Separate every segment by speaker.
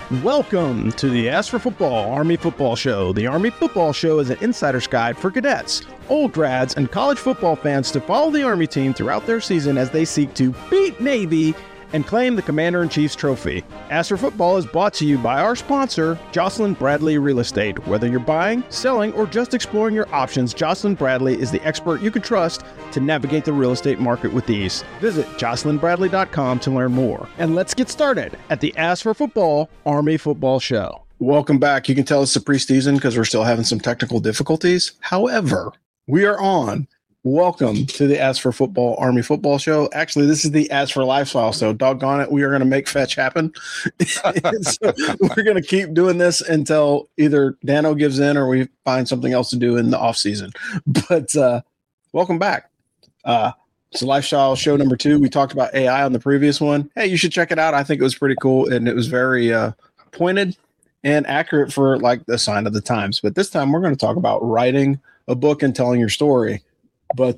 Speaker 1: Welcome to the Ask for Football Army Football Show. The Army Football Show is an insider's guide for cadets, old grads, and college football fans to follow the Army team throughout their season as they seek to beat Navy and claim the Commander-in-Chief's trophy. Ask for Football is brought to you by our sponsor, Jocelyn Bradley Real Estate. Whether you're buying, selling, or just exploring your options, Jocelyn Bradley is the expert you can trust to navigate the real estate market with ease. Visit jocelynbradley.com to learn more. And let's get started at the Ask for Football Army Football Show. Welcome back. You can tell it's the preseason because we're still having some technical difficulties. However, we are on. Welcome to the Ask for Football Army Football Show. Actually, this is the Ask for Lifestyle, so doggone it, we are going to make fetch happen. So we're going to keep doing this until either Dano gives in or we find something else to do in the off season. But welcome back. It's Lifestyle Show number 2. We talked about AI on the previous one. Hey, you should check it out. I think it was pretty cool, and it was very pointed and accurate for like the sign of the times. But this time we're going to talk about writing a book and telling your story. But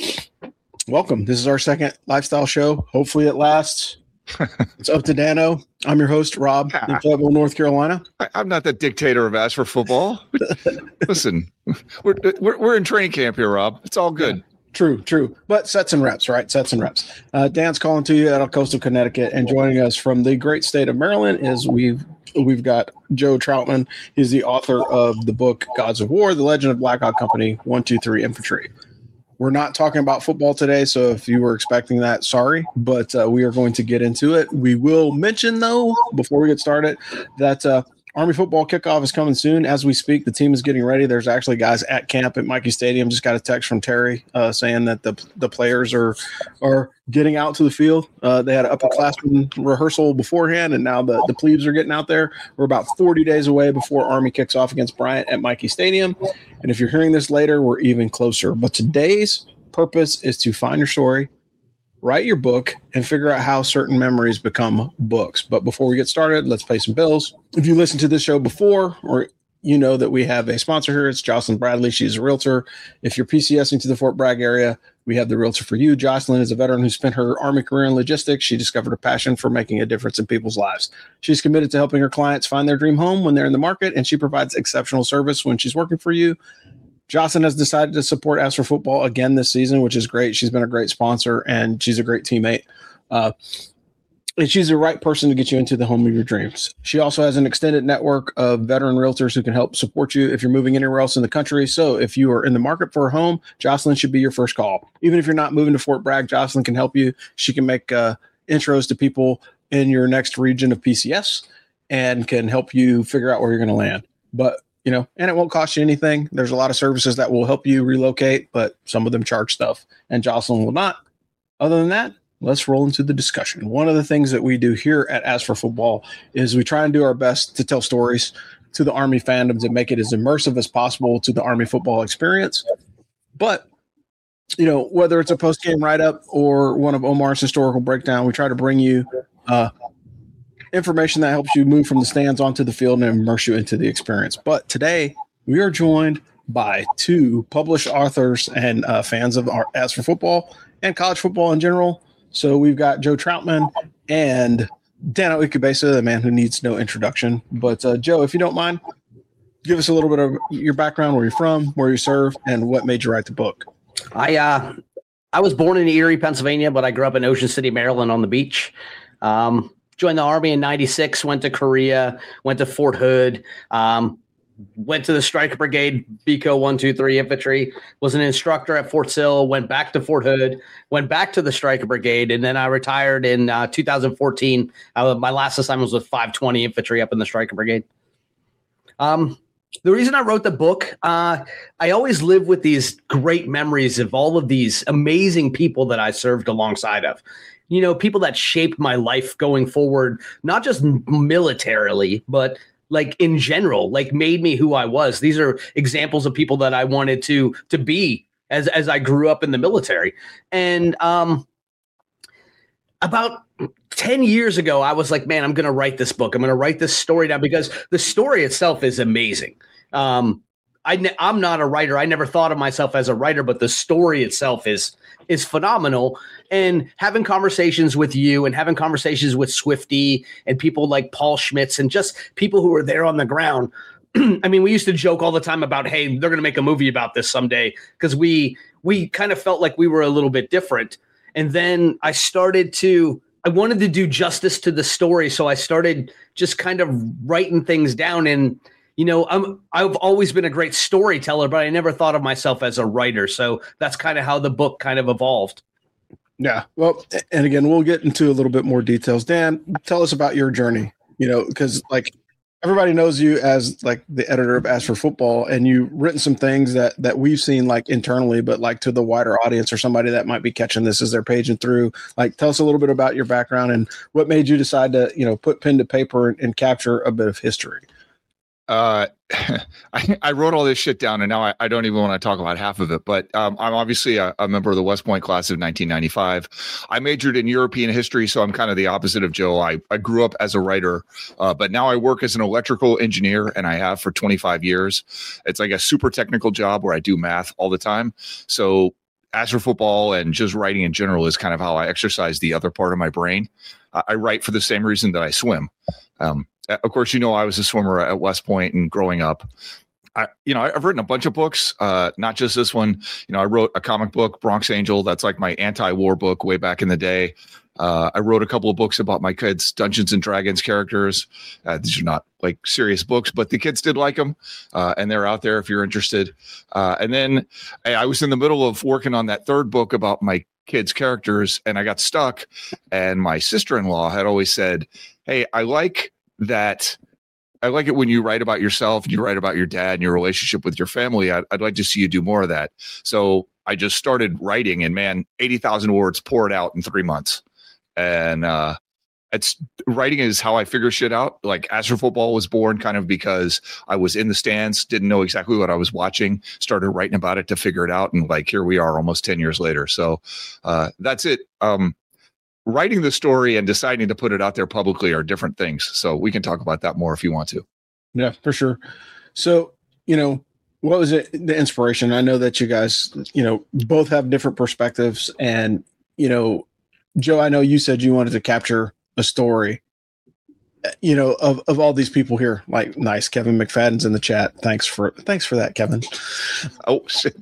Speaker 1: welcome. This is our second lifestyle show. Hopefully it lasts. It's up to Dano. I'm your host, Rob, in Fayetteville, North Carolina.
Speaker 2: I'm not the dictator of Ask for Football. Listen, we're in training camp here, Rob. It's all good.
Speaker 1: Yeah, true. But sets and reps, right? Sets and reps. Dan's calling to you out of coastal Connecticut, and joining us from the great state of Maryland is we've got Joe Troutman. He's the author of the book Gods of War: The Legend of Black Hawk Company 123 Infantry. We're not talking about football today, so if you were expecting that, sorry, but we are going to get into it. We will mention, though, before we get started, that Army football kickoff is coming soon. As we speak, the team is getting ready. There's actually guys at camp at Michie Stadium. Just got a text from Terry saying that the players are getting out to the field. They had an upperclassmen rehearsal beforehand, and now the plebes are getting out there. We're about 40 days away before Army kicks off against Bryant at Michie Stadium. And if you're hearing this later, we're even closer. But today's purpose is to find your story, write your book, and figure out how certain memories become books. But before we get started, let's pay some bills. If you listened to this show before, or you know that we have a sponsor here, it's Jocelyn Bradley. She's a realtor. If you're PCSing to the Fort Bragg area, we have the realtor for you. Jocelyn is a veteran who spent her Army career in logistics. She discovered a passion for making a difference in people's lives. She's committed to helping her clients find their dream home when they're in the market, and she provides exceptional service when she's working for you. Jocelyn has decided to support Ask for Football again this season, which is great. She's been a great sponsor, and she's a great teammate. And she's the right person to get you into the home of your dreams. She also has an extended network of veteran realtors who can help support you if you're moving anywhere else in the country. So if you are in the market for a home, Jocelyn should be your first call. Even if you're not moving to Fort Bragg, Jocelyn can help you. She can make intros to people in your next region of PCS and can help you figure out where you're going to land. But and it won't cost you anything. There's a lot of services that will help you relocate, but some of them charge stuff, and Jocelyn will not. Other than that, let's roll into the discussion. One of the things that we do here at Ask for Football is we try and do our best to tell stories to the Army fandom to make it as immersive as possible to the Army football experience. But, whether it's a post-game write-up or one of Omar's historical breakdown, we try to bring you information that helps you move from the stands onto the field and immerse you into the experience. But today, we are joined by 2 published authors and fans of our Ask for Football and college football in general. So we've got Joe Troutman and Dano Ikebesa, the man who needs no introduction. But Joe, if you don't mind, give us a little bit of your background, where you're from, where you serve, and what made you write the book.
Speaker 3: I was born in Erie, Pennsylvania, but I grew up in Ocean City, Maryland on the beach. Joined the Army in 96, went to Korea, went to Fort Hood, went to the Stryker Brigade, BCO 123 Infantry, was an instructor at Fort Sill, went back to Fort Hood, went back to the Stryker Brigade, and then I retired in 2014. My last assignment was with 520 Infantry up in the Stryker Brigade. The reason I wrote the book, I always live with these great memories of all of these amazing people that I served alongside of. People that shaped my life going forward, not just militarily, but like in general, like made me who I was. These are examples of people that I wanted to be as I grew up in the military. And about 10 years ago, I was like, man, I'm going to write this book. I'm going to write this story down because the story itself is amazing. I'm not a writer. I never thought of myself as a writer, but the story itself is phenomenal. And having conversations with you and having conversations with Swifty and people like Paul Schmitz and just people who are there on the ground. I mean, we used to joke all the time about, hey, they're going to make a movie about this someday, because we kind of felt like we were a little bit different. And then I wanted to do justice to the story. So I started just kind of writing things down. And, I've always been a great storyteller, but I never thought of myself as a writer. So that's kind of how the book kind of evolved.
Speaker 1: Yeah. Well, and again, we'll get into a little bit more details. Dan, tell us about your journey, because like everybody knows you as like the editor of As for Football, and you've written some things that we've seen like internally, but like to the wider audience or somebody that might be catching this as they're paging through, like tell us a little bit about your background and what made you decide to, put pen to paper and capture a bit of history.
Speaker 2: I wrote all this shit down, and now I don't even want to talk about half of it, but I'm obviously a member of the West Point class of 1995. I majored in European history, so I'm kind of the opposite of Joe. I grew up as a writer, but now I work as an electrical engineer, and I have for 25 years. It's like a super technical job where I do math all the time. So As for Football and just writing in general is kind of how I exercise the other part of my brain. I write for the same reason that I swim. Of course, I was a swimmer at West Point and growing up. I've written a bunch of books, not just this one. I wrote a comic book, Bronx Angel. That's like my anti-war book way back in the day. I wrote a couple of books about my kids' Dungeons and Dragons characters. These are not like serious books, but the kids did like them, and they're out there if you're interested. And then I was in the middle of working on that third book about my kids' characters, and I got stuck. And my sister-in-law had always said, "Hey, I like it when you write about yourself and you write about your dad and your relationship with your family. I'd like to see you do more of that." So I just started writing, and man, 80,000 words poured out in 3 months. And writing is how I figure shit out. Like As for Football was born kind of because I was in the stands, didn't know exactly what I was watching, started writing about it to figure it out. And like, here we are almost 10 years later. So that's it. Writing the story and deciding to put it out there publicly are different things. So we can talk about that more if you want to.
Speaker 1: Yeah, for sure. So, what was the inspiration? I know that you guys, both have different perspectives, and, Joe, I know you said you wanted to capture a story, of all these people here. Like, nice. Kevin McFadden's in the chat. Thanks for that, Kevin.
Speaker 2: Oh shit.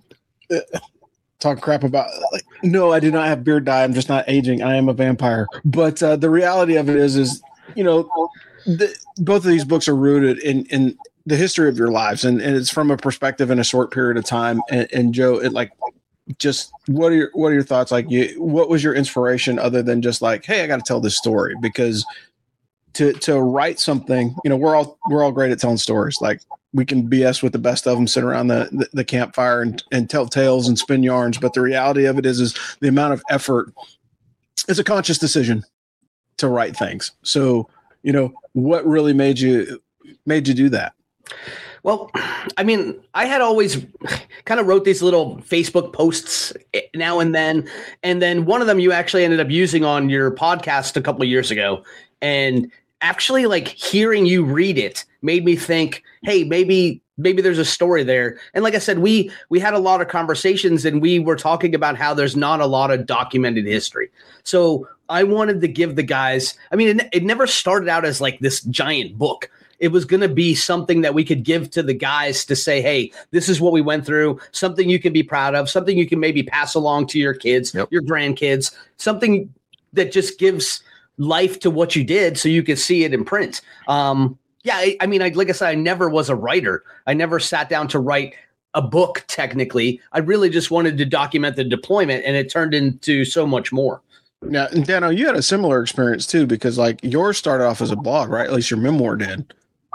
Speaker 1: Talk crap about like, no, I do not have beard dye. I'm just not aging. I am a vampire. But the reality of it is, both of these books are rooted in the history of your lives, and it's from a perspective in a short period of time. And Joe, it like, just what are your thoughts? Like, what was your inspiration other than just like, hey, I got to tell this story? Because to write something, we're all great at telling stories. Like, we can BS with the best of them, sit around the campfire and tell tales and spin yarns. But the reality of it is the amount of effort. It's a conscious decision to write things. So, what really made you do that?
Speaker 3: Well, I mean, I had always kind of wrote these little Facebook posts now and then one of them you actually ended up using on your podcast a couple of years ago. And actually, like, hearing you read it made me think, hey, maybe there's a story there. And like I said, we had a lot of conversations, and we were talking about how there's not a lot of documented history. So I wanted to give the guys, I mean, it never started out as like this giant book. It was going to be something that we could give to the guys to say, hey, this is what we went through, something you can be proud of, something you can maybe pass along to your kids, your grandkids, something that just gives life to what you did so you could see it in print. I mean, like I said, I never was a writer. I never sat down to write a book technically. I really just wanted to document the deployment, and it turned into so much more.
Speaker 1: Now, Dano, you had a similar experience too, because like yours started off as a blog, right? At least your memoir did.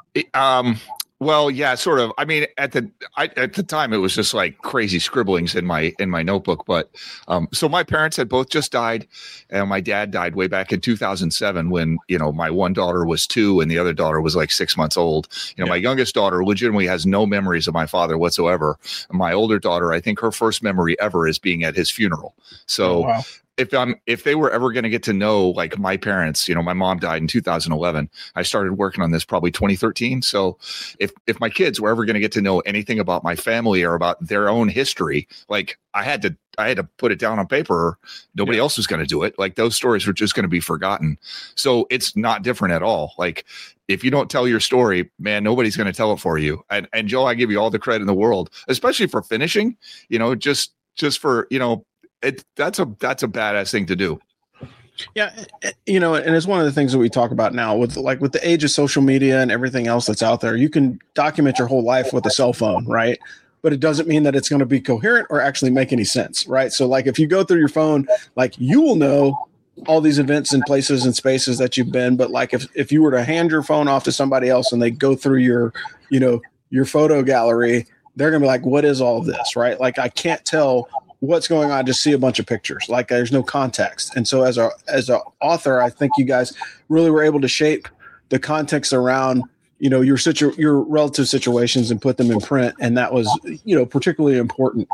Speaker 2: Well, yeah, sort of. I mean, at the time, it was just like crazy scribblings in my notebook. But so my parents had both just died, and my dad died way back in 2007 when my one daughter was 2 and the other daughter was like 6 months old. My youngest daughter legitimately has no memories of my father whatsoever. And my older daughter, I think her first memory ever is being at his funeral. So. Oh, wow. if they were ever going to get to know like my parents, my mom died in 2011. I started working on this probably 2013. So if my kids were ever going to get to know anything about my family or about their own history, like I had to put it down on paper. Nobody else was going to do it. Like those stories were just going to be forgotten. So it's not different at all. Like if you don't tell your story, man, nobody's going to tell it for you. And Joe, I give you all the credit in the world, especially for finishing, just for, that's a badass thing to do.
Speaker 1: Yeah. And it's one of the things that we talk about now with the age of social media and everything else that's out there. You can document your whole life with a cell phone, right? But it doesn't mean that it's going to be coherent or actually make any sense, right? So like if you go through your phone, like you will know all these events and places and spaces that you've been. But like if you were to hand your phone off to somebody else and they go through your photo gallery, they're going to be like, what is all of this, right? Like I can't tell what's going on. I just see a bunch of pictures. Like there's no context. And so as a author, I think you guys really were able to shape the context around, your relative situations and put them in print. And that was, particularly important.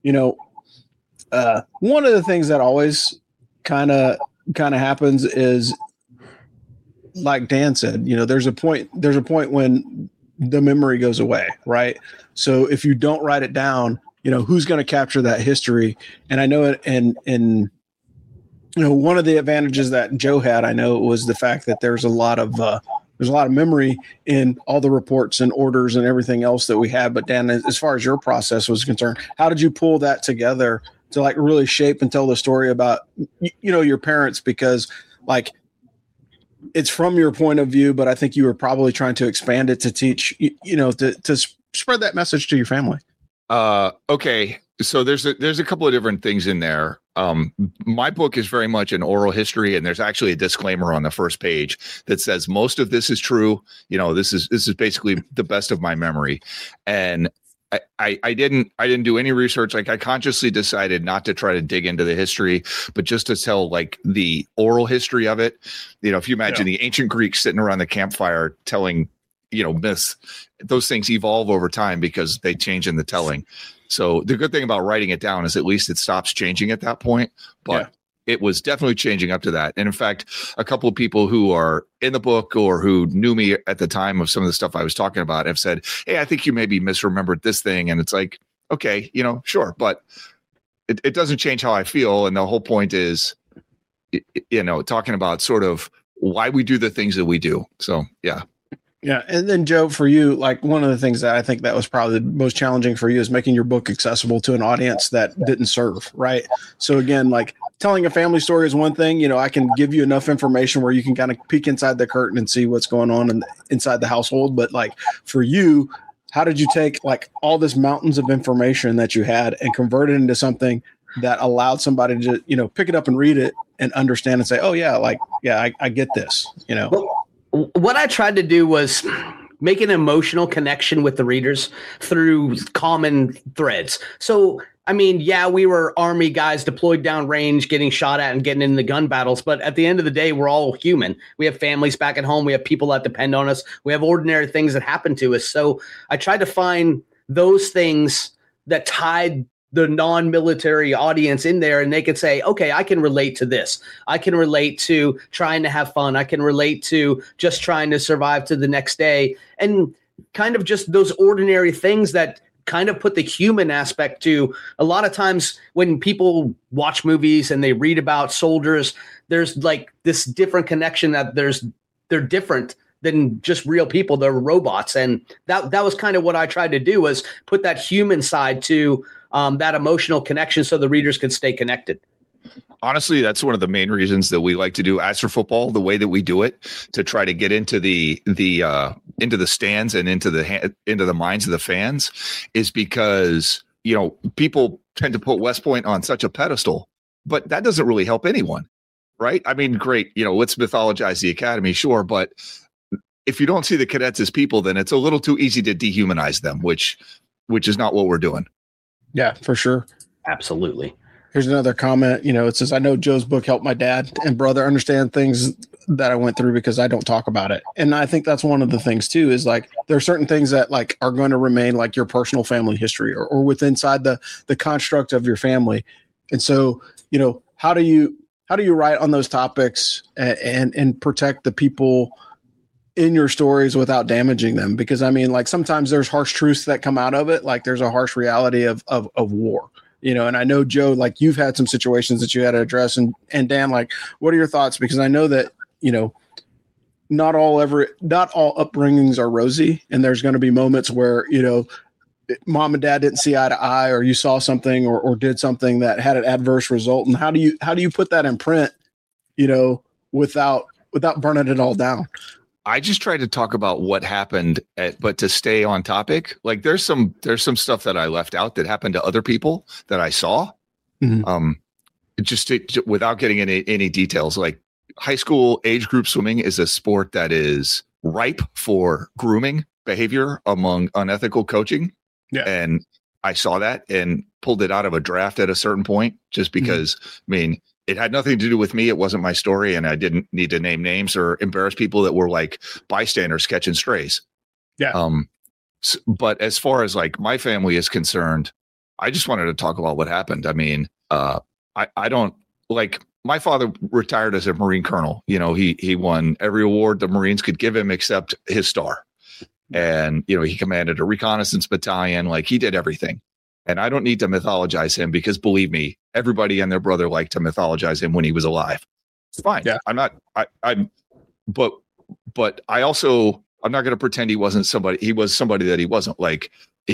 Speaker 1: One of the things that always kind of happens is, like Dan said, there's a point when the memory goes away, right? So if you don't write it down, who's going to capture that history? And I know it, and one of the advantages that Joe had, I know, was the fact that there's a lot of memory in all the reports and orders and everything else that we had. But Dan, as far as your process was concerned, how did you pull that together to like really shape and tell the story about, your parents? Because like it's from your point of view, but I think you were probably trying to expand it to teach, to spread that message to your family.
Speaker 2: Okay. So there's a couple of different things in there. My book is very much an oral history, and there's actually a disclaimer on the first page that says most of this is true. This is basically the best of my memory. And I didn't do any research. Like I consciously decided not to try to dig into the history, but just to tell like the oral history of it. If you imagine the ancient Greeks sitting around the campfire telling, myths, those things evolve over time because they change in the telling. So the good thing about writing it down is at least it stops changing at that point. But it was definitely changing up to that. And in fact, a couple of people who are in the book or who knew me at the time of some of the stuff I was talking about have said, hey, I think you maybe misremembered this thing. And it's like, okay, sure. But it doesn't change how I feel. And the whole point is, talking about sort of why we do the things that we do. So, yeah.
Speaker 1: Yeah. And then Joe, for you, like one of the things that I think that was probably the most challenging for you is making your book accessible to an audience that didn't serve. Right. So again, like telling a family story is one thing, I can give you enough information where you can kind of peek inside the curtain and see what's going on inside the household. But like for you, how did you take like all this mountains of information that you had and convert it into something that allowed somebody to, pick it up and read it and understand and say, oh yeah, I get this,
Speaker 3: What I tried to do was make an emotional connection with the readers through common threads. So, I mean, we were Army guys deployed downrange, getting shot at and getting in the gun battles. But at the end of the day, we're all human. We have families back at home. We have people that depend on us. We have ordinary things that happen to us. So I tried to find those things that tied the non-military audience in there, and they could say, okay, I can relate to this. I can relate to trying to have fun. I can relate to just trying to survive to the next day, and kind of just those ordinary things that kind of put the human aspect to. A lot of times when people watch movies and they read about soldiers, there's like this different connection that they're different than just real people. They're robots. And that was kind of what I tried to do, was put that human side to that emotional connection so the readers could stay connected.
Speaker 2: Honestly, that's one of the main reasons that we like to do As for Football the way that we do it, to try to get into the stands and into the minds of the fans, is because, people tend to put West Point on such a pedestal, but that doesn't really help anyone. Right. I mean, great. Let's mythologize the academy. Sure. But if you don't see the cadets as people, then it's a little too easy to dehumanize them, which is not what we're doing.
Speaker 1: Yeah, for sure.
Speaker 3: Absolutely.
Speaker 1: Here's another comment. It says, I know Joe's book helped my dad and brother understand things that I went through because I don't talk about it. And I think that's one of the things too, is like, there are certain things that like are going to remain like your personal family history or within inside the construct of your family. And so, how do you write on those topics and protect the people in your stories without damaging them? Because I mean, like sometimes there's harsh truths that come out of it. Like there's a harsh reality of war, you know, and I know Joe, like you've had some situations that you had to address, and Dan, like, what are your thoughts? Because I know that, you know, not all upbringings are rosy, and there's going to be moments where, you know, mom and dad didn't see eye to eye, or you saw something or did something that had an adverse result. And how do you put that in print, you know, without burning it all down?
Speaker 2: I just try to talk about what happened, but to stay on topic. Like there's some stuff that I left out that happened to other people that I saw. Mm-hmm. Without getting any details, like high school age group swimming is a sport that is ripe for grooming behavior among unethical coaching. Yeah. And I saw that and pulled it out of a draft at a certain point, just because, I mean, it had nothing to do with me. It wasn't my story, and I didn't need to name names or embarrass people that were like bystanders catching strays. Yeah. But as far as like my family is concerned, I just wanted to talk about what happened. I mean, I don't like, my father retired as a Marine colonel. You know, he won every award the Marines could give him except his star. And, you know, he commanded a reconnaissance battalion. Like he did everything. And I don't need to mythologize him, because believe me, everybody and their brother liked to mythologize him when he was alive. It's fine. Yeah. But I also, I'm not going to pretend he wasn't somebody. He was somebody that he wasn't. Like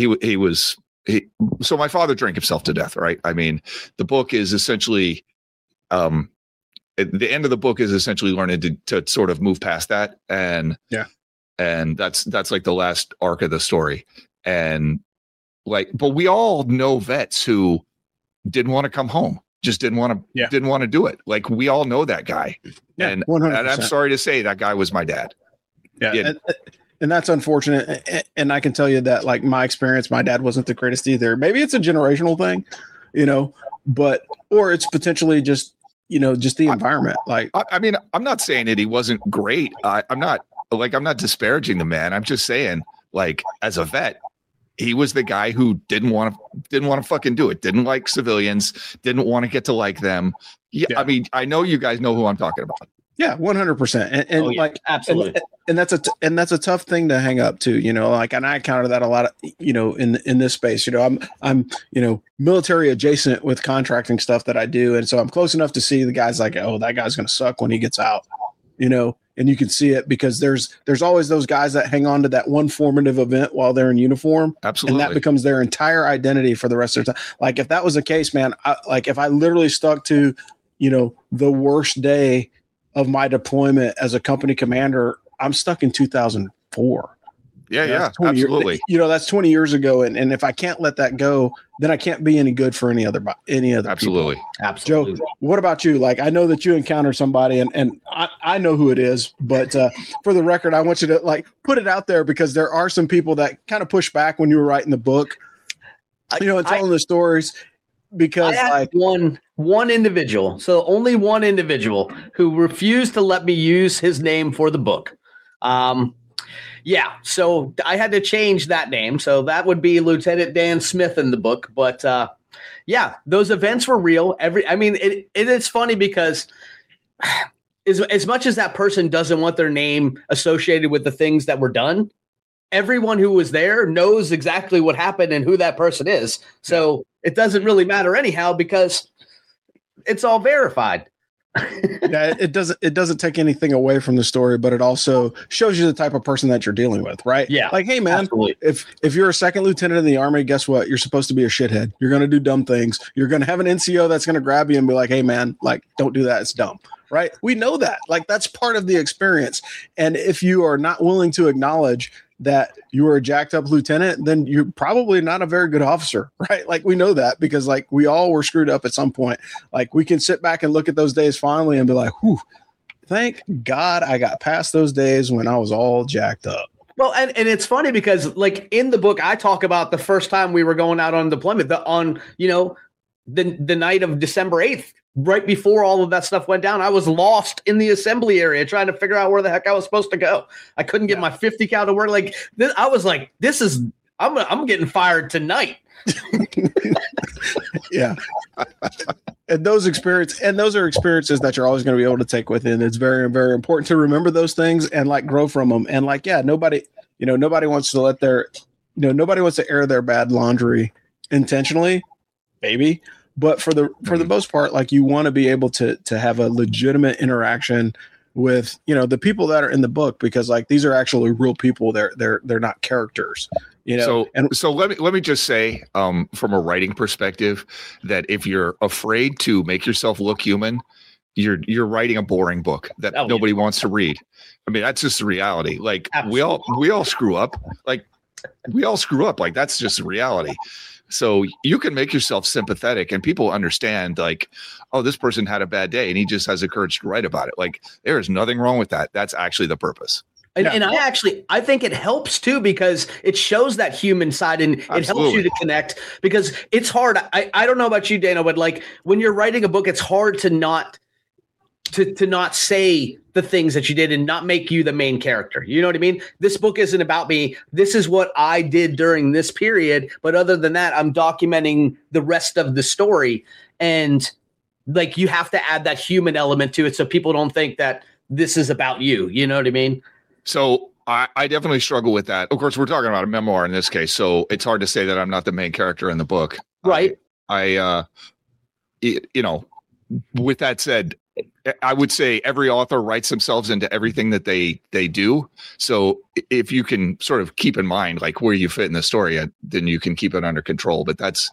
Speaker 2: so my father drank himself to death. Right. I mean, the book is essentially, the end of the book is essentially learning to sort of move past that. And yeah. And that's like the last arc of the story. And like, but we all know vets who didn't want to come home, just didn't want to do it. Like we all know that guy. Yeah, and I'm sorry to say that guy was my dad.
Speaker 1: Yeah. And that's unfortunate. And I can tell you that, like, my experience, my dad wasn't the greatest either. Maybe it's a generational thing, you know, or it's potentially just, you know, just the environment. Like,
Speaker 2: I mean, I'm not saying that he wasn't great. I'm not disparaging the man. I'm just saying, like, as a vet, he was the guy who didn't want to fucking do it. Didn't like civilians. Didn't want to get to like them. Yeah. I mean, I know you guys know who I'm talking about.
Speaker 1: Yeah, 100%. And like, absolutely. And that's a tough thing to hang up to, you know, like, and I encounter that a lot of, you know, in this space, you know, I'm, you know, military adjacent with contracting stuff that I do. And so I'm close enough to see the guys like, oh, that guy's going to suck when he gets out, you know, and you can see it because there's always those guys that hang on to that one formative event while they're in uniform.
Speaker 2: Absolutely.
Speaker 1: And that becomes their entire identity for the rest of the time. Like, if that was the case, man, if I literally stuck to, you know, the worst day of my deployment as a company commander, I'm stuck in 2004.
Speaker 2: Yeah, absolutely.
Speaker 1: That's 20 years ago. And if I can't let that go, then I can't be any good for any other
Speaker 2: Absolutely.
Speaker 1: People. Absolutely. Joe, what about you? Like, I know that you encountered somebody and I know who it is, but for the record, I want you to, like, put it out there, because there are some people that kind of push back when you were writing the book, you know, and telling the stories, because
Speaker 3: like one individual. So only one individual who refused to let me use his name for the book. Yeah, so I had to change that name. So that would be Lieutenant Dan Smith in the book. But yeah, those events were real. It is funny because as much as that person doesn't want their name associated with the things that were done, everyone who was there knows exactly what happened and who that person is. So it doesn't really matter anyhow, because it's all verified.
Speaker 1: Yeah, it doesn't take anything away from the story, but it also shows you the type of person that you're dealing with, right?
Speaker 3: Yeah.
Speaker 1: Like, hey man,
Speaker 3: absolutely.
Speaker 1: if you're a second lieutenant in the Army, guess what? You're supposed to be a shithead. You're going to do dumb things. You're going to have an NCO that's going to grab you and be like, hey man, like, don't do that. It's dumb. Right? We know that. Like, that's part of the experience. And if you are not willing to acknowledge that you were a jacked up lieutenant, then you're probably not a very good officer, right? Like, we know that because, like, we all were screwed up at some point. Like, we can sit back and look at those days fondly and be like, whew, thank God I got past those days when I was all jacked up.
Speaker 3: Well, and it's funny because, like, in the book, I talk about the first time we were going out on deployment, the night of December 8th, right before all of that stuff went down. I was lost in the assembly area trying to figure out where the heck I was supposed to go. I couldn't get my 50 cal to work. Like, I was like, I'm getting fired tonight.
Speaker 1: Yeah. And those are experiences that you're always going to be able to take with you. And it's very, very important to remember those things and like grow from them. And like, yeah, nobody wants to nobody wants to air their bad laundry intentionally, maybe. But for the most part, like you want to be able to have a legitimate interaction with, the people that are in the book, because like these are actually real people. They're not characters.
Speaker 2: So let me just say, from a writing perspective, that if you're afraid to make yourself look human, you're writing a boring book that nobody wants to read. I mean, that's just the reality. Like absolutely. we all screw up. Like that's just the reality. So you can make yourself sympathetic and people understand like, oh, this person had a bad day and he just has the courage to write about it. Like there is nothing wrong with that. That's actually the purpose.
Speaker 3: And I think it helps too, because it shows that human side and it helps you to connect, because it's hard. I don't know about you, Dana, but like when you're writing a book, it's hard to not say the things that you did and not make you the main character. You know what I mean? This book isn't about me. This is what I did during this period. But other than that, I'm documenting the rest of the story. And like, you have to add that human element to it so people don't think that this is about you. You know what I mean?
Speaker 2: So I definitely struggle with that. Of course, we're talking about a memoir in this case, so it's hard to say that I'm not the main character in the book.
Speaker 3: Right.
Speaker 2: With that said, I would say every author writes themselves into everything that they do. So if you can sort of keep in mind like where you fit in the story, then you can keep it under control. But that's,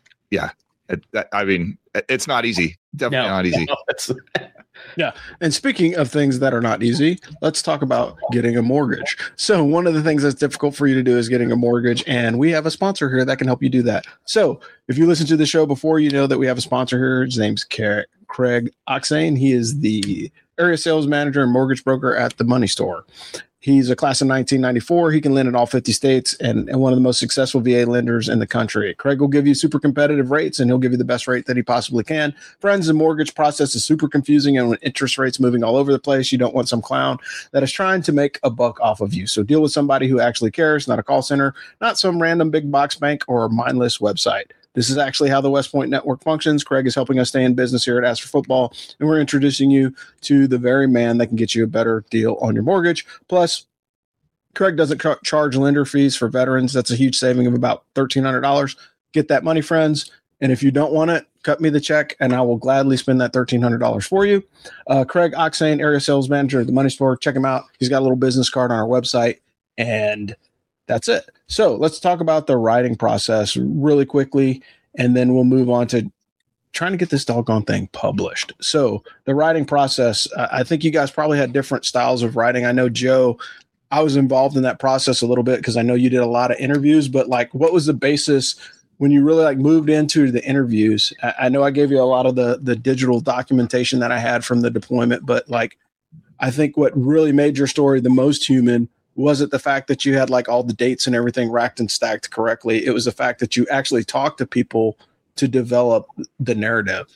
Speaker 2: it's not easy. Definitely not easy.
Speaker 1: Yeah. And speaking of things that are not easy, let's talk about getting a mortgage. So one of the things that's difficult for you to do is getting a mortgage. And we have a sponsor here that can help you do that. So if you listened to the show before, you know that we have a sponsor here. His name's Craig Oxane. He is the area sales manager and mortgage broker at the Money Store. He's a class of 1994. He can lend in all 50 states and one of the most successful VA lenders in the country. Craig will give you super competitive rates, and he'll give you the best rate that he possibly can. Friends, the mortgage process is super confusing, and when interest rates moving all over the place, you don't want some clown that is trying to make a buck off of you. So deal with somebody who actually cares, not a call center, not some random big box bank or a mindless website. This is actually how the West Point Network functions. Craig is helping us stay in business here at Ask for Football, and we're introducing you to the very man that can get you a better deal on your mortgage. Plus, Craig doesn't charge lender fees for veterans. That's a huge saving of about $1,300. Get that money, friends. And if you don't want it, cut me the check, and I will gladly spend that $1,300 for you. Craig Oxane, area sales manager at the Money Store. Check him out. He's got a little business card on our website, and that's it. So let's talk about the writing process really quickly, and then we'll move on to trying to get this doggone thing published. So the writing process, I think you guys probably had different styles of writing. I know, Joe, I was involved in that process a little bit because I know you did a lot of interviews, but like, what was the basis when you really like moved into the interviews? I know I gave you a lot of the digital documentation that I had from the deployment, but like, I think what really made your story the most human wasn't the fact that you had like all the dates and everything racked and stacked correctly. It was the fact that you actually talked to people to develop the narrative.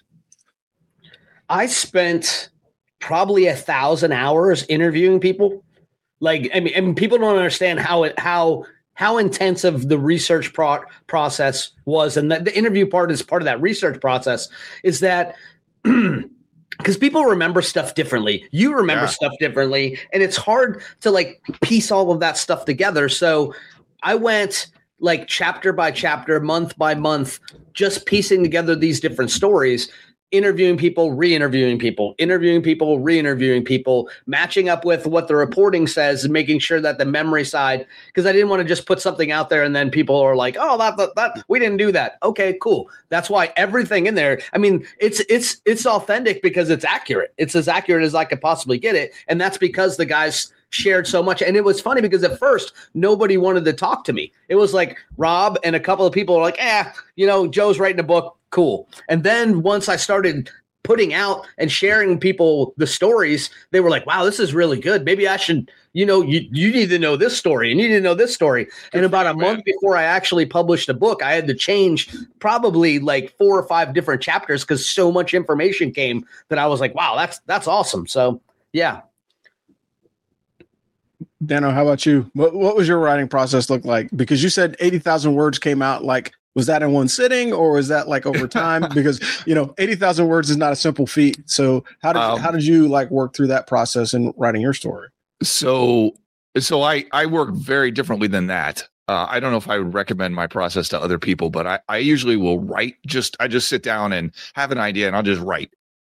Speaker 3: I spent probably 1,000 hours interviewing people. Like, I mean, people don't understand how intensive the research process was. And the interview part is part of that research process, is that because people remember stuff differently. You remember stuff differently. And it's hard to like piece all of that stuff together. So I went like chapter by chapter, month by month, just piecing together these different stories, interviewing people, re-interviewing people, interviewing people, re-interviewing people, matching up with what the reporting says and making sure that the memory side, because I didn't want to just put something out there and then people are like, oh, that we didn't do that. Okay, cool. That's why everything in there, I mean, it's authentic because it's accurate. It's as accurate as I could possibly get it. And that's because the guys shared so much. And it was funny because at first nobody wanted to talk to me. It was like Rob and a couple of people were like, Joe's writing a book. Cool. And then once I started putting out and sharing people the stories, they were like, wow, this is really good. Maybe I should, you need to know this story and you need to know this story. And about a month before I actually published the book, I had to change probably like 4 or 5 different chapters because so much information came that I was like, wow, that's awesome. So yeah.
Speaker 1: Dano, how about you? What was your writing process look like? Because you said 80,000 words came out like Was that in one sitting, or was that like over time? Because 80,000 words is not a simple feat. So how did you like work through that process in writing your story?
Speaker 2: So I work very differently than that. I don't know if I would recommend my process to other people, but I usually will write. I just sit down and have an idea, and I'll just write.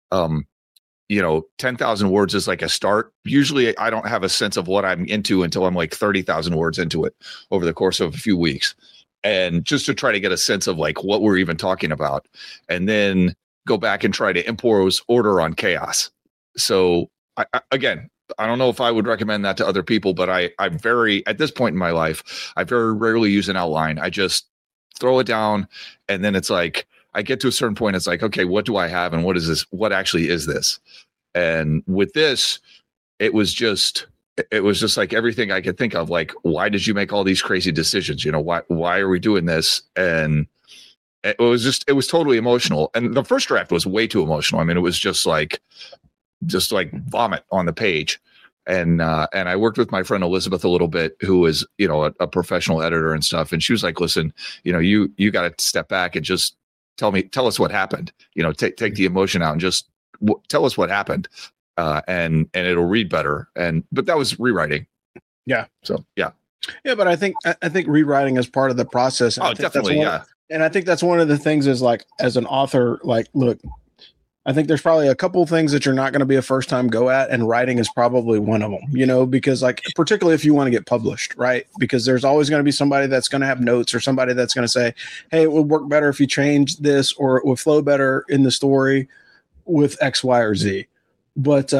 Speaker 2: 10,000 words is like a start. Usually I don't have a sense of what I'm into until I'm like 30,000 words into it over the course of a few weeks. And just to try to get a sense of like what we're even talking about, and then go back and try to impose order on chaos. So again, I don't know if I would recommend that to other people, but at this point in my life, I very rarely use an outline. I just throw it down, and then it's like, I get to a certain point. It's like, okay, what do I have? And what is this? What actually is this? And with this, it was just like everything I could think of. Like, why did you make all these crazy decisions? Why are we doing this? And it was totally emotional. And the first draft was way too emotional. I mean, it was just like vomit on the page. And I worked with my friend Elizabeth a little bit, who is, a professional editor and stuff. And she was like, listen, you got to step back and just tell us what happened. Take the emotion out and just tell us what happened. And it'll read better. But that was rewriting.
Speaker 1: Yeah.
Speaker 2: So, yeah.
Speaker 1: Yeah. But I think rewriting is part of the process.
Speaker 2: Oh, definitely. Yeah.
Speaker 1: And I think that's one of the things is like, as an author, like, look, I think there's probably a couple of things that you're not going to be a first time go at, and writing is probably one of them, because like, particularly if you want to get published, right? Because there's always going to be somebody that's going to have notes, or somebody that's going to say, hey, it would work better if you change this, or it would flow better in the story with X, Y, or Z. But,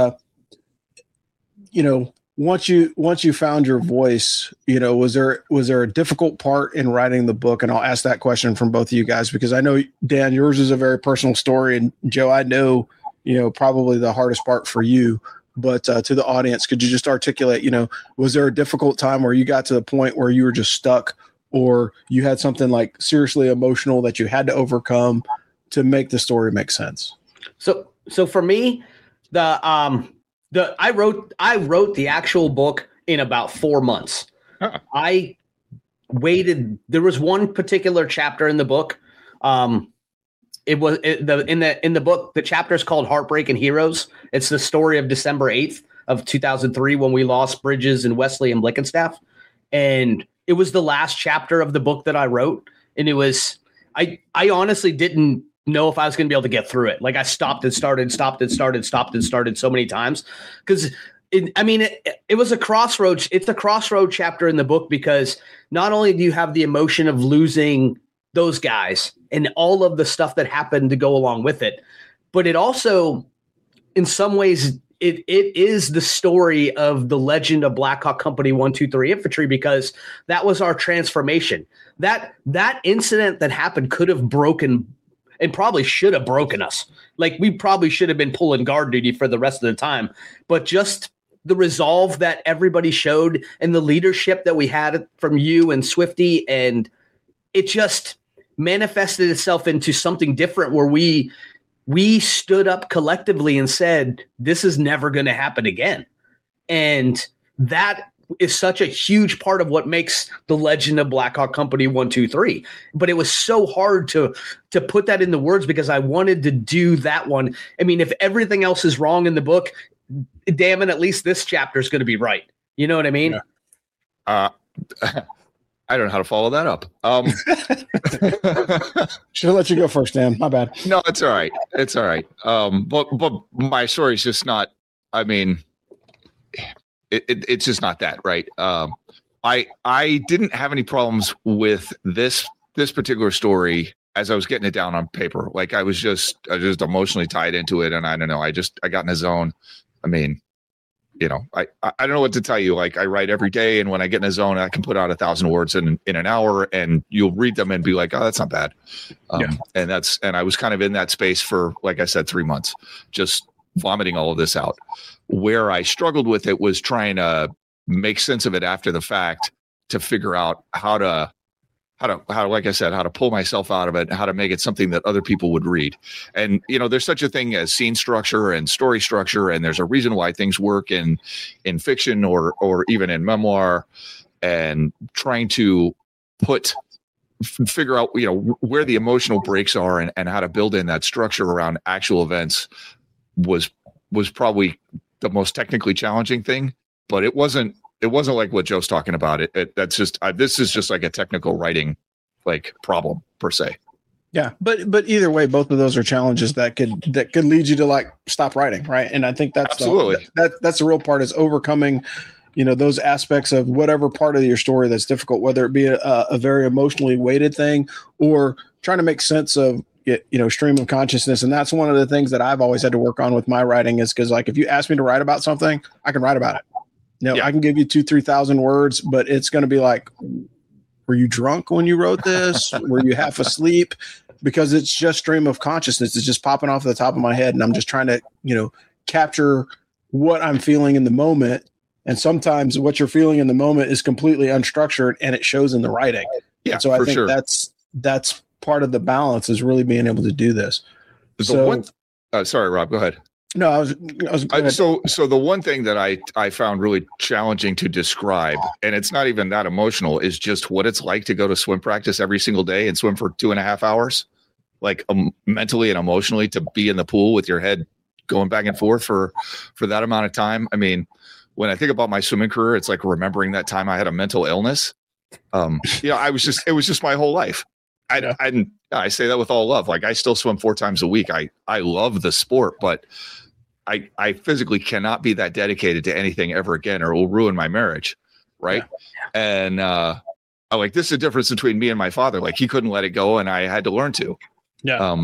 Speaker 1: once you found your voice, was there a difficult part in writing the book? And I'll ask that question from both of you guys, because I know, Dan, yours is a very personal story, and Joe, I know, probably the hardest part for you. But to the audience, could you just articulate, was there a difficult time where you got to the point where you were just stuck, or you had something like seriously emotional that you had to overcome to make the story make sense?
Speaker 3: So for me, I wrote the actual book in about 4 months. Uh-uh. I waited. There was one particular chapter in the book. In the book, the chapter is called Heartbreak and Heroes. It's the story of December 8th of 2003, when we lost Bridges and Wesley and Blickenstaff. And it was the last chapter of the book that I wrote. And it was, I honestly didn't know if I was going to be able to get through it. Like, I stopped and started, stopped and started, stopped and started so many times, because it was a crossroads. It's a crossroad chapter in the book, because not only do you have the emotion of losing those guys and all of the stuff that happened to go along with it, but it also, in some ways, it is the story of the legend of Black Hawk Company 123 Infantry, because that was our transformation. That incident that happened could have broken, and probably should have broken us. Like, we probably should have been pulling guard duty for the rest of the time. But just the resolve that everybody showed, and the leadership that we had from you and Swifty, and it just manifested itself into something different, where we stood up collectively and said, this is never going to happen again. And that is such a huge part of what makes the legend of Black Hawk Company 123. But it was so hard to put that into words, because I wanted to do that one. I mean, if everything else is wrong in the book, damn it, at least this chapter is going to be right. You know what I mean?
Speaker 2: Yeah. I don't know how to follow that up.
Speaker 1: Should have let you go first, Dan. My bad.
Speaker 2: No, it's all right. It's all right. But my story is just not, I mean, it's just not that, right? I didn't have any problems with this particular story as I was getting it down on paper. Like, I was just emotionally tied into it, and I don't know. I got in a zone. I mean, I don't know what to tell you. Like, I write every day, and when I get in a zone, I can put out 1,000 words in an hour, and you'll read them and be like, oh, that's not bad. And I was kind of in that space for, like I said, 3 months, just vomiting all of this out. Where I struggled with it was trying to make sense of it after the fact, to figure out how to, like I said, how to pull myself out of it, how to make it something that other people would read. And, there's such a thing as scene structure and story structure. And there's a reason why things work in fiction or even in memoir, and trying to put figure out, where the emotional breaks are and how to build in that structure around actual events was probably the most technically challenging thing, but it wasn't like what Joe's talking about. That's just, this is just like a technical writing like problem per se.
Speaker 1: Yeah, but either way, both of those are challenges that could lead you to like stop writing, right? And I think that's
Speaker 2: absolutely
Speaker 1: that's the real part, is overcoming, those aspects of whatever part of your story that's difficult, whether it be a very emotionally weighted thing or trying to make sense of stream of consciousness. And that's one of the things that I've always had to work on with my writing, is because like if you ask me to write about something, I can write about it. I can give you 2,000-3,000 words, but it's going to be like, were you drunk when you wrote this? Were you half asleep? Because it's just stream of consciousness. It's just popping off the top of my head. And I'm just trying to, capture what I'm feeling in the moment. And sometimes what you're feeling in the moment is completely unstructured and it shows in the writing.
Speaker 2: Yeah.
Speaker 1: And so I think that's part of the balance, is really being able to do this.
Speaker 2: Sorry, Rob, go ahead.
Speaker 1: No, I was
Speaker 2: so the one thing that I found really challenging to describe, and it's not even that emotional, is just what it's like to go to swim practice every single day and swim for 2.5 hours, like mentally and emotionally, to be in the pool with your head going back and forth for that amount of time. I mean, when I think about my swimming career, it's like remembering that time I had a mental illness. It was just my whole life. I say that with all love. Like, I still swim 4 times a week. I love the sport, but I physically cannot be that dedicated to anything ever again, or it will ruin my marriage. Right. Yeah. And I like, this is the difference between me and my father. Like, he couldn't let it go and I had to learn to.
Speaker 1: Yeah.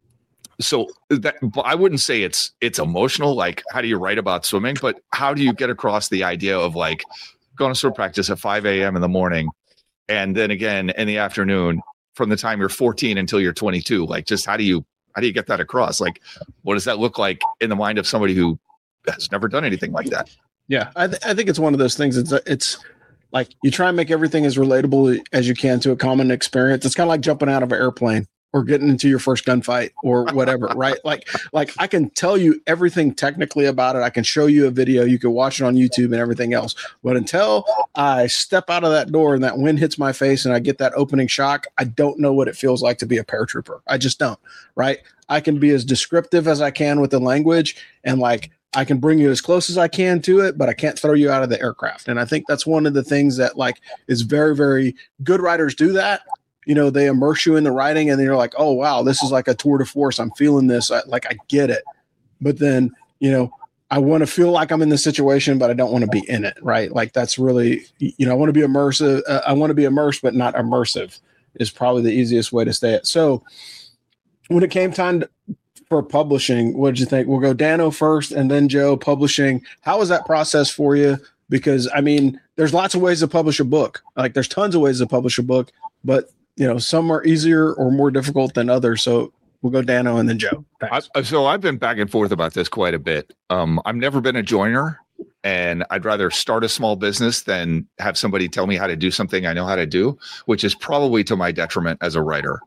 Speaker 2: So that, but I wouldn't say it's emotional. Like, how do you write about swimming? But how do you get across the idea of like going to swim practice at 5 a.m. in the morning, and then again in the afternoon from the time you're 14 until you're 22? Like, just how do you get that across? Like, what does that look like in the mind of somebody who has never done anything like that?
Speaker 1: Yeah, I think it's one of those things. It's like you try and make everything as relatable as you can to a common experience. It's kind of like jumping out of an airplane or getting into your first gunfight or whatever, right? Like I can tell you everything technically about it. I can show you a video. You can watch it on YouTube and everything else. But until I step out of that door and that wind hits my face and I get that opening shock, I don't know what it feels like to be a paratrooper. I just don't, right? I can be as descriptive as I can with the language, and like I can bring you as close as I can to it, but I can't throw you out of the aircraft. And I think that's one of the things that like is very, very good writers do that. They immerse you in the writing, and then you're like, oh, wow, this is like a tour de force. I'm feeling this. I get it. But then, I want to feel like I'm in the situation, but I don't want to be in it. Right. Like, that's really, I want to be immersive. I want to be immersed, but not immersive is probably the easiest way to say it. So when it came time for publishing, what did you think? We'll go Dano first and then Joe. Publishing. How was that process for you? Because I mean, there's lots of ways to publish a book. Like, there's tons of ways to publish a book, but some are easier or more difficult than others. So we'll go Dano and then Joe.
Speaker 2: So I've been back and forth about this quite a bit. I've never been a joiner, and I'd rather start a small business than have somebody tell me how to do something I know how to do, which is probably to my detriment as a writer.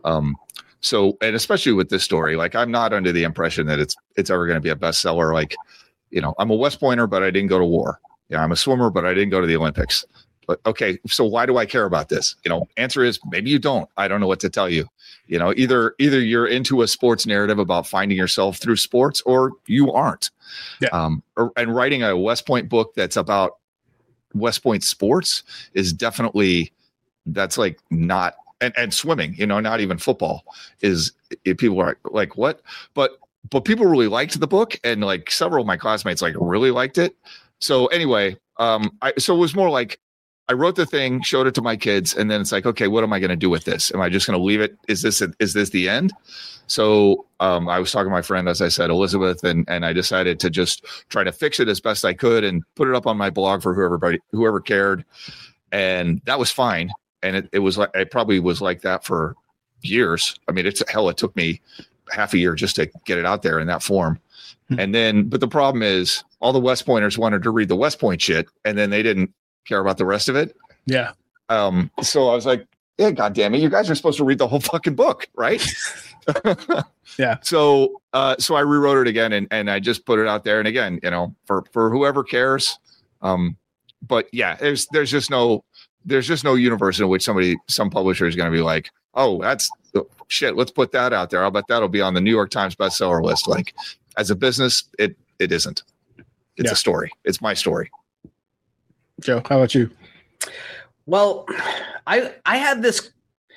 Speaker 2: So, and especially with this story, like, I'm not under the impression that it's ever going to be a bestseller. Like, I'm a West Pointer, but I didn't go to war. I'm a swimmer, but I didn't go to the Olympics. But okay, so why do I care about this? Answer is maybe you don't. I don't know what to tell you. Either you're into a sports narrative about finding yourself through sports, or you aren't. Yeah. And writing a West Point book that's about West Point sports is definitely, that's like not, and swimming, not even football is, people are like, what? But people really liked the book, and like several of my classmates like really liked it. So anyway, so it was more like, I wrote the thing, showed it to my kids, and then it's like, okay, what am I going to do with this? Am I just going to leave it? Is this the end? So I was talking to my friend, as I said, Elizabeth, and I decided to just try to fix it as best I could and put it up on my blog for whoever cared. And that was fine. And it was like, it probably was like that for years. I mean, it took me half a year just to get it out there in that form. And then, but the problem is all the West Pointers wanted to read the West Point shit, and then they didn't care about the rest of it.
Speaker 1: Yeah.
Speaker 2: So I was like, yeah, God damn it, you guys are supposed to read the whole fucking book, right?
Speaker 1: Yeah.
Speaker 2: So I rewrote it again, and I just put it out there. And again, for whoever cares. But yeah, there's just no there's just no universe in which some publisher is going to be like, oh, that's shit, let's put that out there. I'll bet that'll be on the New York Times bestseller list. Like, as a business, it isn't. It's a story. It's my story.
Speaker 1: Joe, how about you?
Speaker 3: Well, I had this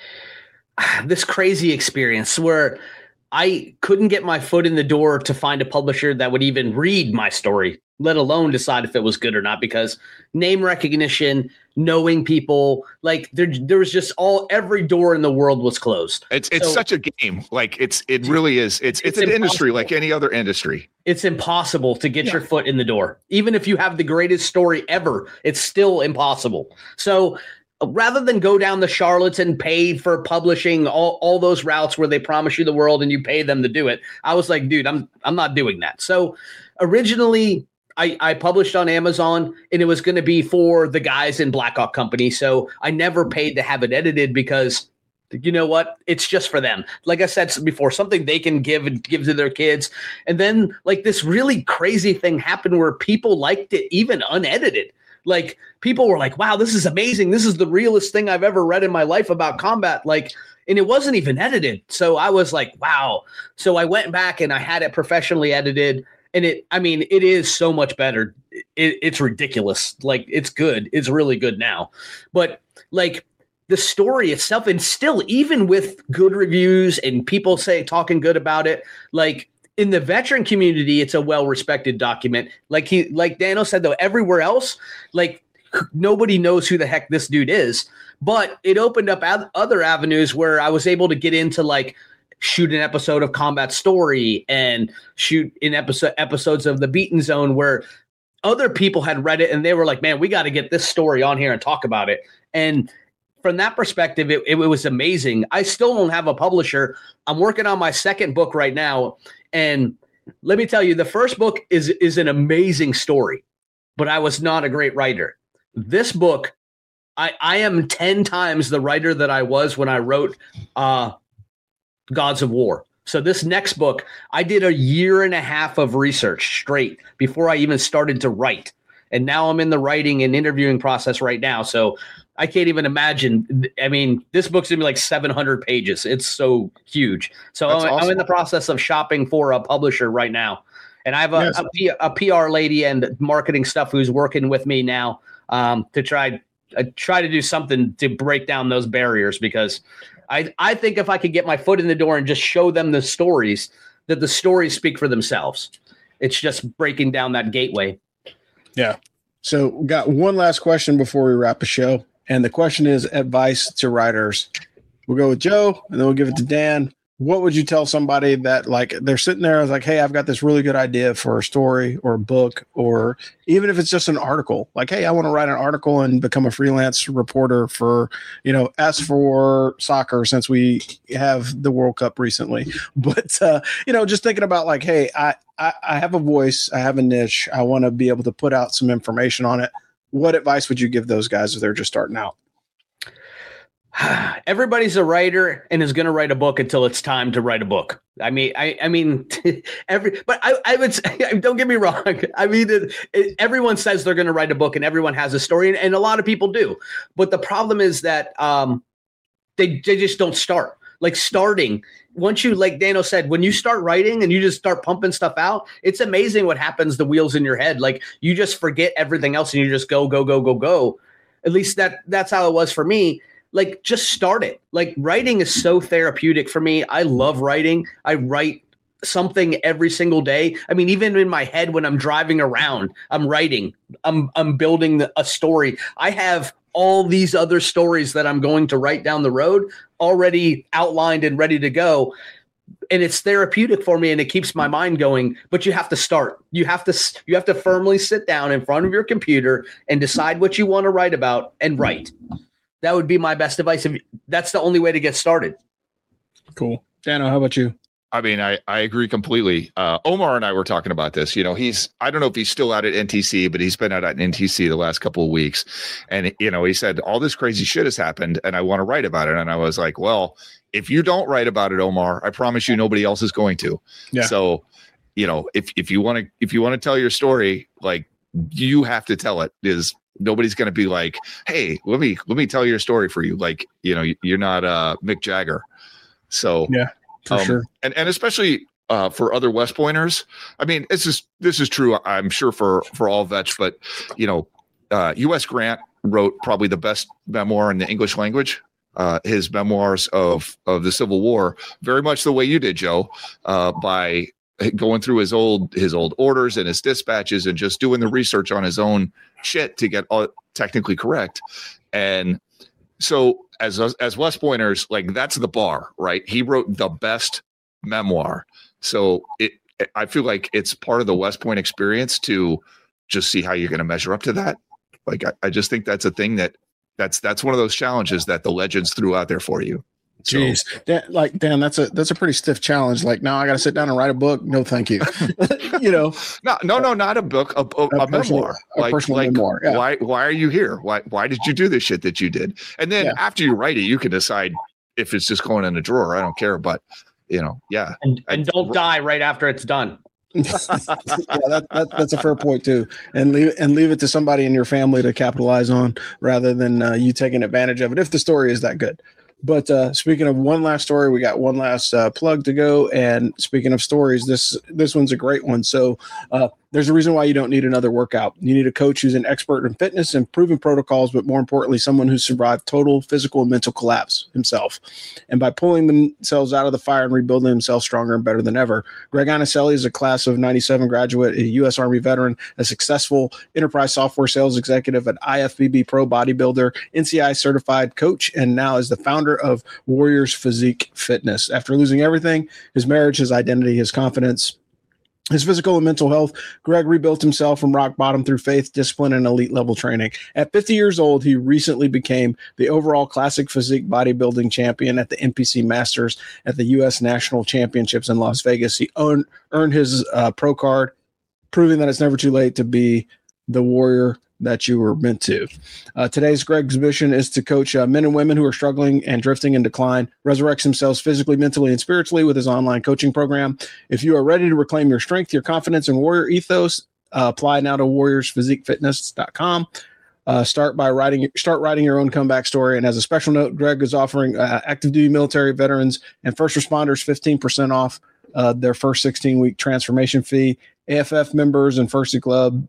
Speaker 3: crazy experience where I couldn't get my foot in the door to find a publisher that would even read my story, let alone decide if it was good or not, because name recognition, knowing people, like there was just every door in the world was closed.
Speaker 2: It's such a game. Like it really is. It's an industry like any other industry.
Speaker 3: It's impossible to get your foot in the door. Even if you have the greatest story ever, it's still impossible. So rather than go down the charlatan paid for publishing all those routes where they promise you the world and you pay them to do it, I was like, dude, I'm not doing that. So originally I published on Amazon, and it was going to be for the guys in Blackhawk Company. So I never paid to have it edited because, you know what? It's just for them. Like I said before, something they can give to their kids. And then like this really crazy thing happened where people liked it even unedited. Like people were like, wow, this is amazing. This is the realest thing I've ever read in my life about combat. Like, and it wasn't even edited. So I was like, wow. So I went back and I had it professionally edited. And it is so much better. It's ridiculous. Like, it's good. It's really good now. But like the story itself, and still, even with good reviews and people talking good about it, like in the veteran community, it's a well-respected document. Like Dano said, though, everywhere else, like nobody knows who the heck this dude is. But it opened up other avenues where I was able to get into like shoot an episode of Combat Story and shoot in episodes of The Beaten Zone where other people had read it and they were like, man, we got to get this story on here and talk about it. And from that perspective, it was amazing. I still don't have a publisher. I'm working on my second book right now. And let me tell you, the first book is an amazing story, but I was not a great writer. This book, I am 10 times the writer that I was when I wrote Gods of War. So this next book, I did a year and a half of research straight before I even started to write. And now I'm in the writing and interviewing process right now. So I can't even imagine. I mean, this book's going to be like 700 pages. It's so huge. So I'm in the process of shopping for a publisher right now. And I have a PR lady and marketing stuff who's working with me now to try to do something to break down those barriers, because I think if I could get my foot in the door and just show them the stories, that the stories speak for themselves. It's just breaking down that gateway.
Speaker 1: Yeah. So we got one last question before we wrap the show. And the question is advice to writers. We'll go with Joe and then we'll give it to Dan. What would you tell somebody that like they're sitting there, like, hey, I've got this really good idea for a story or a book, or even if it's just an article, like, hey, I want to write an article and become a freelance reporter for, S4 soccer, since we have the World Cup recently. But, just thinking about like, hey, I have a voice, I have a niche, I want to be able to put out some information on it. What advice would you give those guys if they're just starting out?
Speaker 3: Everybody's a writer and is going to write a book until it's time to write a book. I mean, but I would say, don't get me wrong. I mean, everyone says they're going to write a book and everyone has a story, and a lot of people do. But the problem is that they just don't start. Like starting, once you, like Dano said, when you start writing and you just start pumping stuff out, it's amazing what happens. The wheels in your head, like you just forget everything else and you just go. At least that's how it was for me. Like, just start it. Like, writing is so therapeutic for me. I love writing. I write something every single day. I mean, even in my head when I'm driving around, I'm writing. I'm building a story. I have all these other stories that I'm going to write down the road already outlined and ready to go. And it's therapeutic for me, and it keeps my mind going. But you have to start. You have to firmly sit down in front of your computer and decide what you want to write about and write. That would be my best advice. That's the only way to get started.
Speaker 1: Cool. Dano, how about you?
Speaker 2: I mean, I agree completely. Omar and I were talking about this. I don't know if he's still out at NTC, but he's been out at NTC the last couple of weeks. And, he said, all this crazy shit has happened and I want to write about it. And I was like, well, if you don't write about it, Omar, I promise you nobody else is going to. Yeah. So, if you want to tell your story, like, you have to tell it. nobody's going to be like, hey, let me tell your story for you. Like, you're not Mick Jagger. So
Speaker 1: yeah, for sure.
Speaker 2: And especially for other West Pointers. I mean, this is true, I'm sure, for all vets, but U.S. Grant wrote probably the best memoir in the English language. His memoirs of the Civil War, very much the way you did, Joe, by going through his old orders and his dispatches and just doing the research on his own shit to get all technically correct. And so as West Pointers, like, that's the bar, right? He wrote the best memoir. So I feel like it's part of the West Point experience to just see how you're going to measure up to that. Like, I just think that's a thing that's one of those challenges that the legends threw out there for you.
Speaker 1: Jeez, Dan, that's a pretty stiff challenge. Like, now I got to sit down and write a book. No, thank you.
Speaker 2: No, not a book, a memoir.
Speaker 1: A personal memoir. Yeah.
Speaker 2: Why are you here? Why did you do this shit that you did? And then after you write it, you can decide if it's just going in a drawer. I don't care, but
Speaker 3: and don't die right after it's done.
Speaker 1: That's a fair point too, and leave it to somebody in your family to capitalize on rather than you taking advantage of it if the story is that good. But speaking of one last story, we got one last plug to go. And speaking of stories, this one's a great one. So there's a reason why you don't need another workout. You need a coach who's an expert in fitness and proven protocols, but more importantly, someone who's survived total physical and mental collapse himself. And by pulling themselves out of the fire and rebuilding themselves stronger and better than ever. Greg Anicelli is a class of 97 graduate, a U.S. Army veteran, a successful enterprise software sales executive, an IFBB pro bodybuilder, NCI certified coach, and now is the founder of Warriors Physique Fitness. After losing everything, his marriage, his identity, his confidence, his physical and mental health, Greg rebuilt himself from rock bottom through faith, discipline, and elite level training. At 50 years old, he recently became the overall classic physique bodybuilding champion at the NPC Masters at the U.S. National Championships in Las Vegas. He earned his pro card, proving that it's never too late to be the warrior that you were meant to. Today's Greg's mission is to coach men and women who are struggling and drifting in decline, resurrects themselves physically, mentally, and spiritually with his online coaching program. If you are ready to reclaim your strength, your confidence, and warrior ethos, apply now to warriorsphysiquefitness.com. Start writing your own comeback story. And as a special note, Greg is offering active duty military veterans and first responders 15% off their first 16-week transformation fee. AFF members and Firsty Club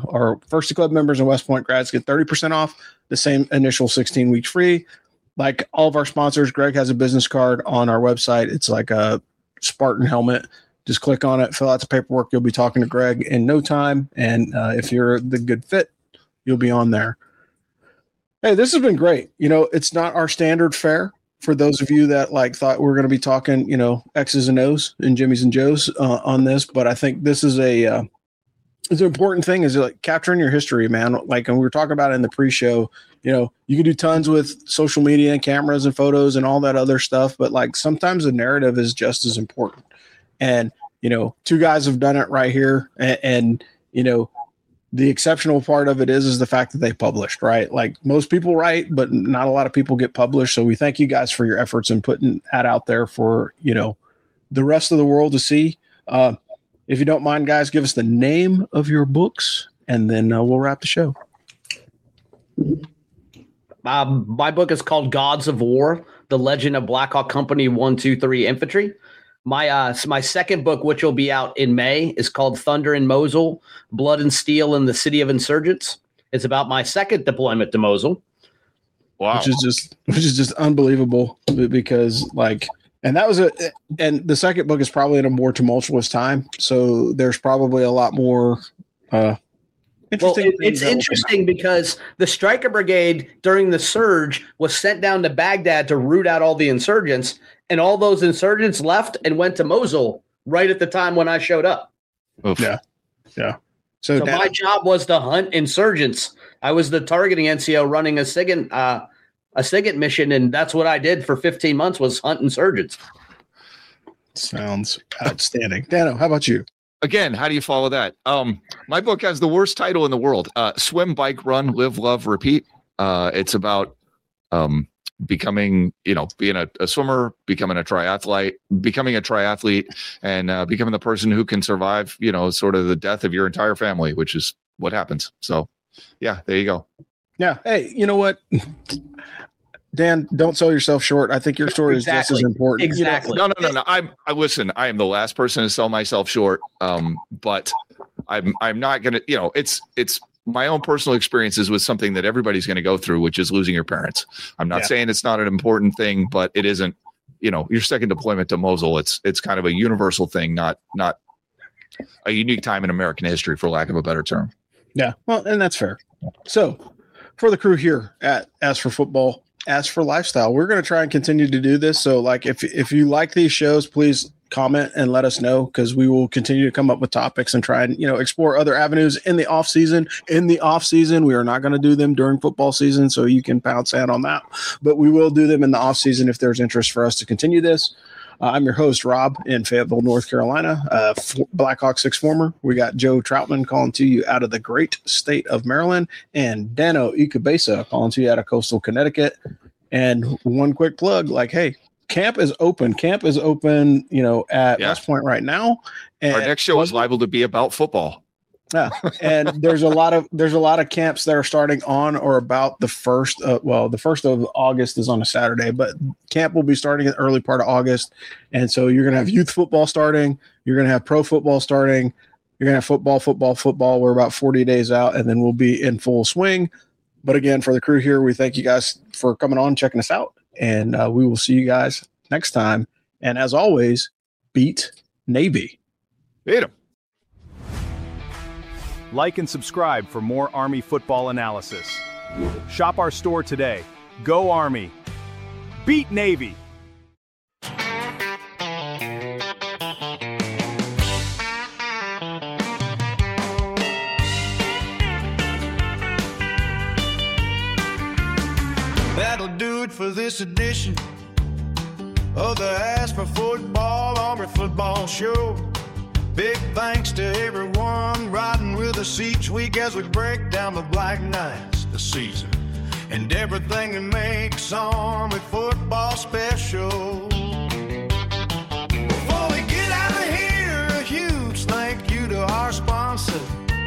Speaker 1: members and West Point grads get 30% off the same initial 16 weeks free. Like all of our sponsors, Greg has a business card on our website. It's like a Spartan helmet. Just click on it, fill out the paperwork. You'll be talking to Greg in no time. And if you're the good fit, you'll be on there. Hey, this has been great. It's not our standard fare. For those of you that thought we were going to be talking, X's and O's and Jimmy's and Joe's on this, but I think this is it's an important thing is capturing your history, man. Like, and we were talking about it in the pre-show, you can do tons with social media and cameras and photos and all that other stuff, but sometimes the narrative is just as important. And, two guys have done it right here. And the exceptional part of it is the fact that they published, right? Like most people write, but not a lot of people get published. So we thank you guys for your efforts in putting that out there for, the rest of the world to see. If you don't mind, guys, give us the name of your books and then we'll wrap the show.
Speaker 3: My book is called Gods of War, The Legend of Black Hawk Company 123 Infantry. My second book, which will be out in May, is called Thunder in Mosul, Blood and Steel in the City of Insurgents. It's about my second deployment to Mosul.
Speaker 2: Wow.
Speaker 1: Which is just unbelievable because and the second book is probably in a more tumultuous time. So there's probably a lot more interesting.
Speaker 3: Well, it's interesting because the Stryker Brigade during the surge was sent down to Baghdad to root out all the insurgents. And all those insurgents left and went to Mosul right at the time when I showed up.
Speaker 2: Oof.
Speaker 1: Yeah.
Speaker 3: So my job was to hunt insurgents. I was the targeting NCO running a SIGINT mission, and that's what I did for 15 months was hunt insurgents.
Speaker 1: Sounds outstanding. Dano, how about you?
Speaker 2: Again, how do you follow that? My book has the worst title in the world. Swim, Bike, Run, Live, Love, Repeat. It's about becoming, being a swimmer, becoming a triathlete, and becoming the person who can survive, sort of the death of your entire family, which is what happens. So yeah, there you go.
Speaker 1: Yeah. Hey, you know what? Dan, don't sell yourself short. I think your story is just as important.
Speaker 3: Exactly.
Speaker 2: No. I listen. I am the last person to sell myself short. But I'm not gonna. It's my own personal experiences with something that everybody's going to go through, which is losing your parents. I'm not saying it's not an important thing, but it isn't. Your second deployment to Mosul. It's kind of a universal thing, not a unique time in American history, for lack of a better term.
Speaker 1: Yeah. Well, and that's fair. So, for the crew here at As for Football, As for Lifestyle, we're going to try and continue to do this. So, like, if you like these shows, please comment and let us know, because we will continue to come up with topics and try and explore other avenues in the off season. We are not going to do them during football season, so you can pounce out on that, but we will do them in the off season if there's interest for us to continue this. I'm your host, Rob, in Fayetteville, North Carolina, Blackhawks 6 former. We got Joe Troutman calling to you out of the great state of Maryland, and Dano Ikebesa calling to you out of coastal Connecticut. And one quick plug, hey, camp is open. At West Point right now. And
Speaker 2: our next show is liable to be about football.
Speaker 1: Yeah, and there's a lot of camps that are starting on or about the 1st. The 1st of August is on a Saturday, but camp will be starting in the early part of August, and so you're gonna have youth football starting. You're gonna have pro football starting. You're gonna have football. We're about 40 days out, and then we'll be in full swing. But again, for the crew here, we thank you guys for coming on, checking us out, and we will see you guys next time. And as always, beat Navy.
Speaker 2: Beat 'em.
Speaker 4: Like and subscribe for more Army football analysis. Shop our store today. Go Army. Beat Navy.
Speaker 5: That'll do it for this edition of the As for Football Army Football Show. Big thanks to everyone riding with us each week as we break down the Black Knights, the season, and everything that makes Army football special. Before we get out of here, a huge thank you to our sponsor,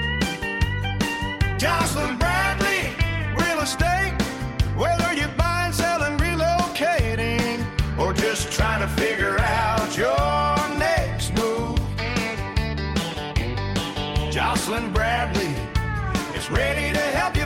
Speaker 5: Jocelyn Bradley Real Estate. Whether you're buying, selling, relocating, or just trying to figure out your next move, Jocelyn Bradley is ready to help you